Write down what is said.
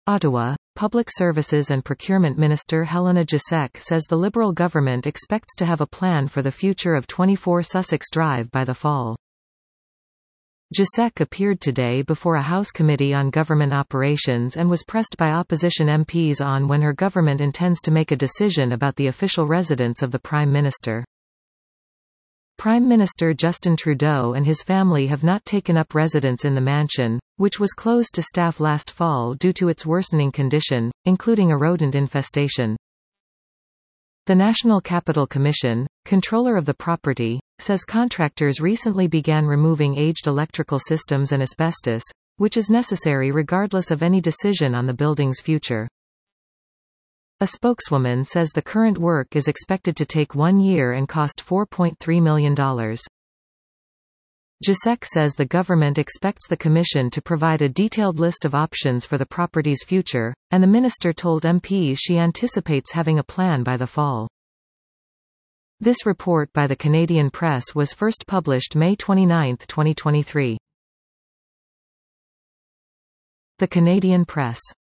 Ottawa, Public Services and Procurement Minister Helena Giesecke says the Liberal government expects to have a plan for the future of 24 Sussex Drive by the fall. Giesecke appeared today before a House Committee on Government Operations and was pressed by opposition MPs on when her government intends to make a decision about the official residence of the Prime Minister. Prime Minister Justin Trudeau and his family have not taken up residence in the mansion, which was closed to staff last fall due to its worsening condition, including a rodent infestation. The National Capital Commission, controller of the property, says contractors recently began removing aged electrical systems and asbestos, which is necessary regardless of any decision on the building's future. A spokeswoman says the current work is expected to take 1 year and cost $4.3 million. Giesecke says the government expects the Commission to provide a detailed list of options for the property's future, and the minister told MPs she anticipates having a plan by the fall. This report by the Canadian Press was first published May 29, 2023. The Canadian Press.